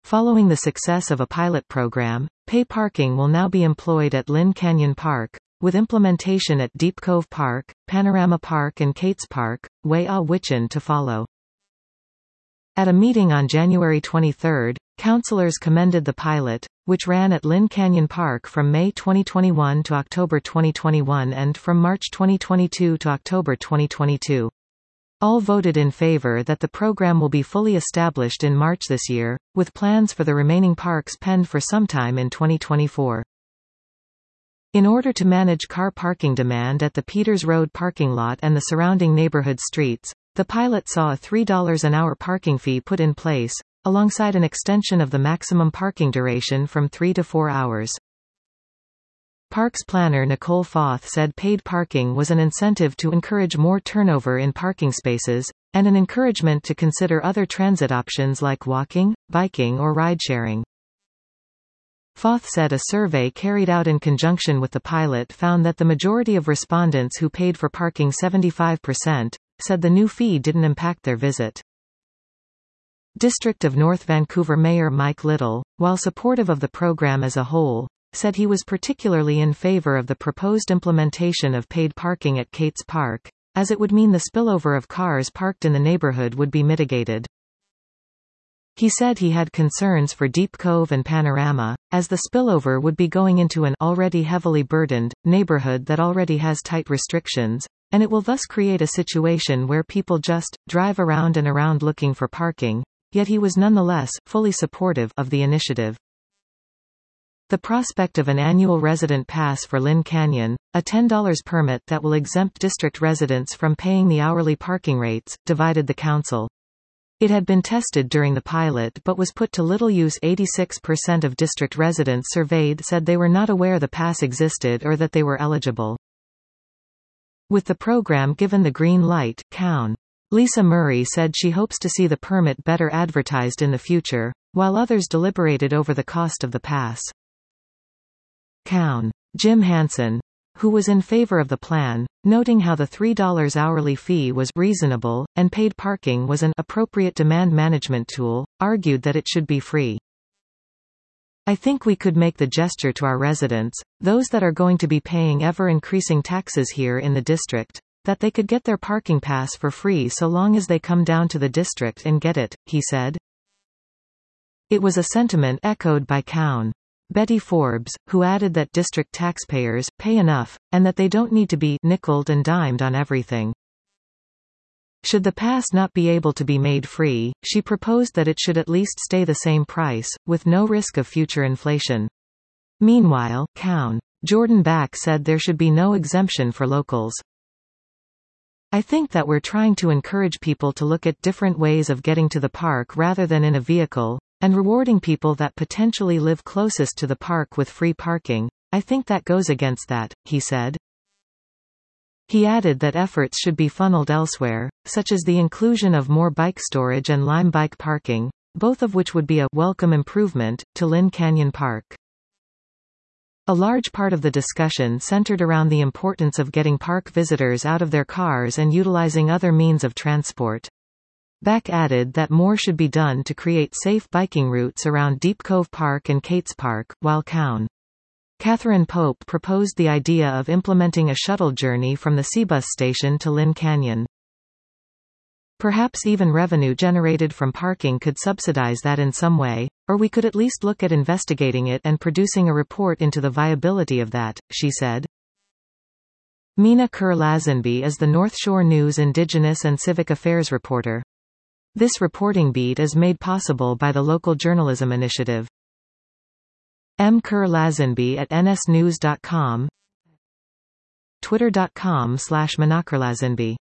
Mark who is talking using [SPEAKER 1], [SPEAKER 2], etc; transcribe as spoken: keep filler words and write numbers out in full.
[SPEAKER 1] Following the success of a pilot program, pay parking will now be employed at Lynn Canyon Park, with implementation at Deep Cove Park, Panorama Park and Kates Park, Way-Ah-Witchin to follow. At a meeting on January twenty-third, councilors commended the pilot, which ran at Lynn Canyon Park from May twenty twenty-one to October twenty twenty-one and from March twenty twenty-two to October twenty twenty-two. All voted in favor that the program will be fully established in March this year, with plans for the remaining parks penned for sometime in twenty twenty-four. In order to manage car parking demand at the Peters Road parking lot and the surrounding neighborhood streets, the pilot saw a three dollars an hour parking fee put in place, alongside an extension of the maximum parking duration from three to four hours. Parks planner Nicole Foth said paid parking was an incentive to encourage more turnover in parking spaces, and an encouragement to consider other transit options like walking, biking or ride-sharing. Foth said a survey carried out in conjunction with the pilot found that the majority of respondents who paid for parking seventy-five percent, said the new fee didn't impact their visit. District of North Vancouver Mayor Mike Little, while supportive of the program as a whole, said he was particularly in favor of the proposed implementation of paid parking at Kates Park, as it would mean the spillover of cars parked in the neighborhood would be mitigated. He said he had concerns for Deep Cove and Panorama, as the spillover would be going into an already heavily burdened neighborhood that already has tight restrictions, and it will thus create a situation where people just drive around and around looking for parking, yet he was nonetheless fully supportive of the initiative. The prospect of an annual resident pass for Lynn Canyon, a ten dollar permit that will exempt district residents from paying the hourly parking rates, divided the council. It had been tested during the pilot but was put to little use. eighty-six percent of district residents surveyed said they were not aware the pass existed or that they were eligible. With the program given the green light, Cown. Lisa Murray said she hopes to see the permit better advertised in the future, while others deliberated over the cost of the pass. Cown. Jim Hansen, who was in favor of the plan, noting how the three dollar hourly fee was reasonable, and paid parking was an appropriate demand management tool, argued that it should be free. I think we could make the gesture to our residents, those that are going to be paying ever-increasing taxes here in the district, that they could get their parking pass for free so long as they come down to the district and get it, he said. It was a sentiment echoed by Cown. Betty Forbes, who added that district taxpayers pay enough, and that they don't need to be nickeled and dimed on everything. Should the pass not be able to be made free, she proposed that it should at least stay the same price, with no risk of future inflation. Meanwhile, Cown. Jordan Back said there should be no exemption for locals. I think that we're trying to encourage people to look at different ways of getting to the park rather than in a vehicle, and rewarding people that potentially live closest to the park with free parking. I think that goes against that, he said. He added that efforts should be funneled elsewhere, such as the inclusion of more bike storage and Lime bike parking, both of which would be a welcome improvement to Lynn Canyon Park. A large part of the discussion centered around the importance of getting park visitors out of their cars and utilizing other means of transport. Back added that more should be done to create safe biking routes around Deep Cove Park and Kates Park, while Cown. Catherine Pope proposed the idea of implementing a shuttle journey from the Seabus station to Lynn Canyon. Perhaps even revenue generated from parking could subsidize that in some way, or we could at least look at investigating it and producing a report into the viability of that, she said. Mina Kerr-Lazenby is the North Shore News Indigenous and Civic Affairs reporter. This reporting beat is made possible by the Local Journalism Initiative. M. Kerr-Lazenby at N S news dot com, twitter dot com slash Mina Kerr-Lazenby.